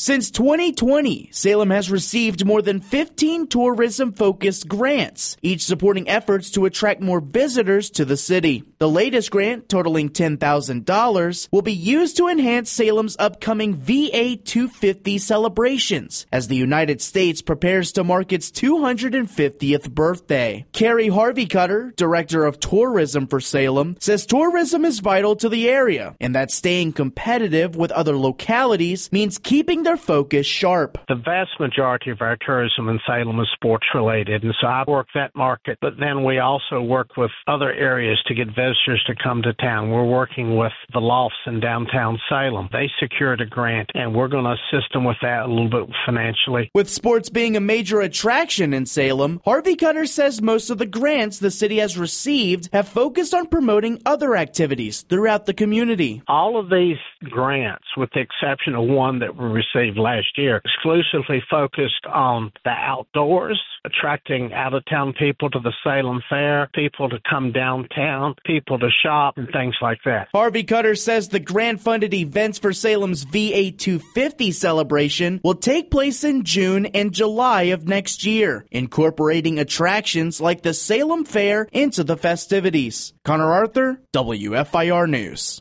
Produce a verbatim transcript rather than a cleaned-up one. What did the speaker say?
Since twenty twenty, Salem has received more than fifteen tourism-focused grants, each supporting efforts to attract more visitors to the city. The latest grant, totaling ten thousand dollars, will be used to enhance Salem's upcoming V A two fifty celebrations as the United States prepares to mark its two hundred fiftieth birthday. Carrie Harvey Cutter, Director of Tourism for Salem, says tourism is vital to the area and that staying competitive with other localities means keeping their focus sharp. The vast majority of our tourism in Salem is sports related, and so I work that market, but then we also work with other areas to get visitors to come to town. We're working with the Lofts in downtown Salem. They secured a grant, and we're going to assist them with that a little bit financially. With sports being a major attraction in Salem, Harvey Cutter says most of the grants the city has received have focused on promoting other activities throughout the community. All of these grants, with the exception of one that we received last year, exclusively focused on the outdoors, attracting out-of-town people to the Salem Fair, people to come downtown, people to shop, and things like that. Harvey Cutter says the grant-funded events for Salem's V A two fifty celebration will take place in June and July of next year, incorporating attractions like the Salem Fair into the festivities. Connor Arthur, W F I R News.